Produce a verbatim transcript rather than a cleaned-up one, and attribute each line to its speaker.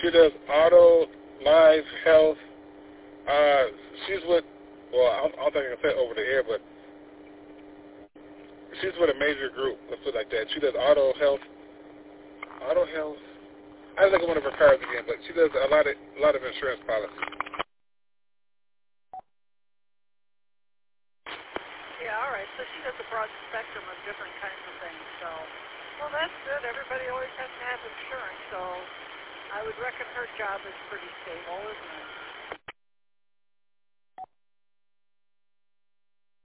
Speaker 1: She does auto, life, health. Uh, she's with, well, I don't, I don't think I can say it over the air, but she's with a major group, let's put it like that. She does auto, health, auto, health. I don't think of one of her cards again, but she does a lot of, a lot of insurance policies.
Speaker 2: Yeah, all right. So she does a broad spectrum of different kinds of things. So, well, that's good. Everybody always has to have insurance. So I would reckon her job is pretty stable, isn't it?